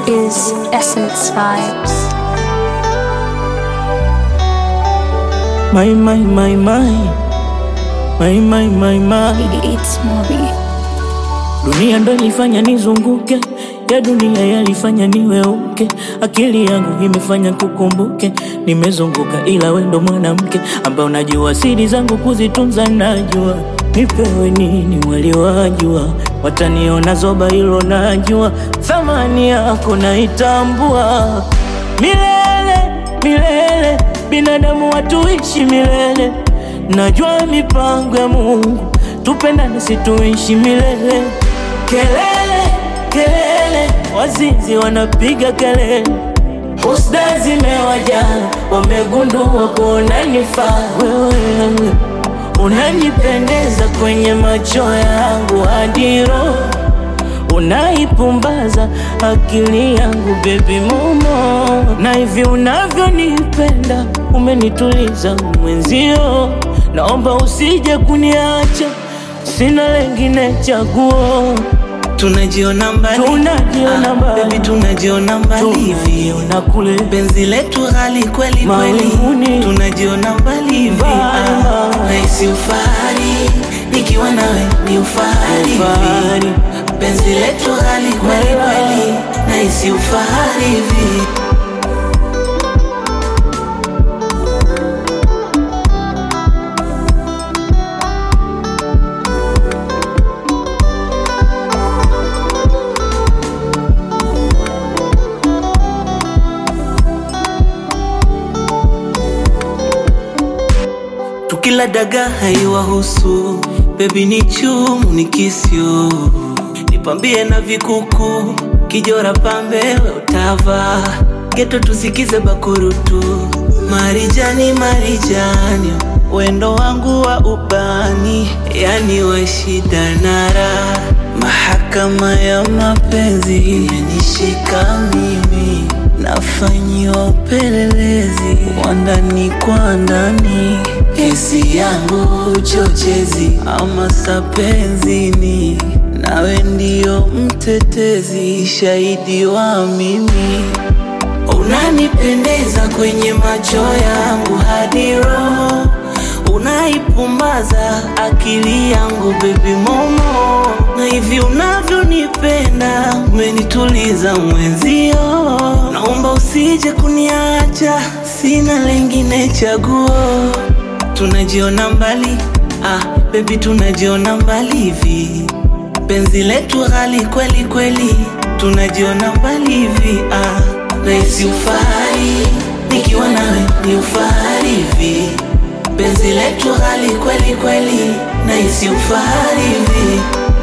is Essence Vibes. My. It's Mobi. Dunia ndo ilifanya nizunguke, ya dunia yalifanya niweuke. Akili yangu imefanya kukumbuke, nimezunguka ila wewe ndo mwanamke ambaye unajua siri zangu kuzitunza. Najua nipewe nini waliwajua, wataniona zoba hilo najua. Thamani yako naitambua, milele binadamu watuishi milele. Najua mipango ya Mungu, tupendane situishi milele. Kelele, wazinzi wanapiga kelele, husda zimewajaa, wamegundua kuona nifaa. Wewe unanipendeza kwenye macho yangu hadi roho, unaipumbaza akili yangu baby momo. Na hivi unavyonipenda umenituliza mwenzio, naomba usije kuniacha, sina lengine chaguo. Tunajiona mbali, baby tunajiona mbali hivi, kule penzi letu ghali kweli kweli. Tunajiona mbali hivi, naisi ufahari nikiwa nawe ni ufahari hivi. Penzi letu ghali kweli kweli, naisi ufahari hivi. Tukila daga haiwahusu, baby ni chumu ni kisio. Nipambie na vikuku, kijora pambe we utava. Geto tusikize bakurutu, marijani wendo wangu wa ubani, yani wa shida nara. Mahakama ya mapenzi imenishika mimi, nafanyiwa upelelezi wa ndani kwa ndani. Kesi yangu chochezi ama sapenzini, nawe ndio mtetezi, shahidi wa mimi. Unanipendeza kwenye macho yangu hadi roho, unaipumbaza akili yangu baby momo. Na hivi unavyonipenda umenituliza mwenzio, naomba usije kuniacha, sina lengine chaguo. Tunajiona mbali, baby tunajiona mbali hivi, penzi letu ghali kweli kweli. Tunajiona mbali hivi, naisi ufahari nikiwa nawe ni ufahari hivi. Penzi letu ghali kweli kweli, naisi ufahari hivi.